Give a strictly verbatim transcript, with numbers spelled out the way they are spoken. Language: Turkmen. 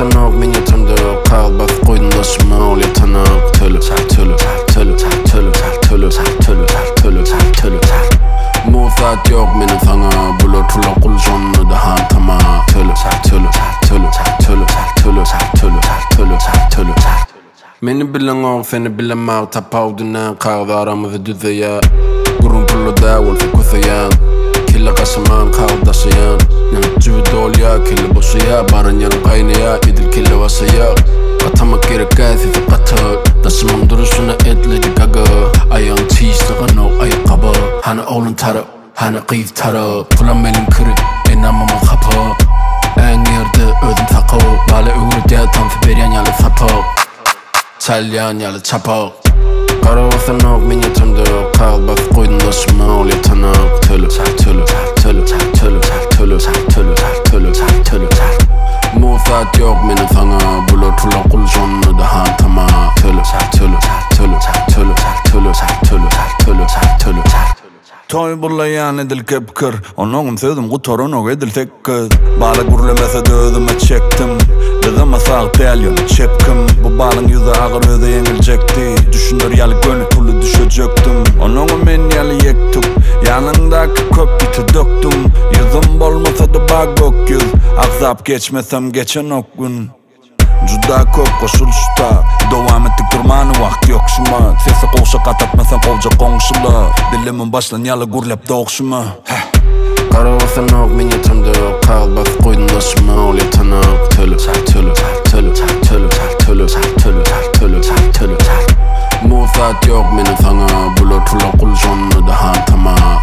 Qaravasanaq men yatamda qal bas qo'yinda shimol yatanaq tulu tulu tulu tulu tulu tulu tulu tulu Mufat yok menin sana bular tula qulshonni da ham tama tulu tulu tulu tulu tulu tulu tulu tulu Meni bilen oğ seni bilemem tapavduna qağdaramızı düzeya Gurun pullu davul fi kusayan Killa qasaman qağdaşayan Cüvi dolya killa boşaya Baran yarın qaynaya edil killa vasaya Qatamak gerek sizi qatır Daşımam duruşuna edledi gaga Ayağın çiğişliğin o ayakkabı Hani oğlun tarı, hani qıyıv tarı Pulan benim kırı, enamama kapı En yerde özüm sakı Bale öğür diye tansı beryan yalı sapı Çalyan yalı çapı Qaravasanaq men yatamda qal bas qo'yinda shimol yatanaq tulu tulu tulu tulu tulu tulu tulu tulu Mufat yok menin sana bular tula qulshonni da ham tama tulu tulu tulu tulu tulu tulu tulu Toy bullayan edil kepkir Onogum sözüm qutarın o edil tekkir Bala gurlemese de özüme çektim Dızıma sağ telyon çepkim Bu balın yüzü ağır öze yengilecekti Düşünür yalı gönü tulu düşecektim Onogum men yalı yektim Yanındaki köpütü döktüm Yüzüm bolmasa da bak gök yüz Akzap geçmesem geçen ok gün Juda köp koşuluşta Devam ettik durmanı vakt yok şuma Sesi qoğuşa qatatmasam qovca qoğuşula Dilimin başlan yalı gurlep doğuşuma Qaravasanaq men yatamda qal bas qo'yinda shimol yatanaq tulu tulu tulu tulu tulu tulu tulu Mufat yok menin sana bular tula qulshonni da ham tama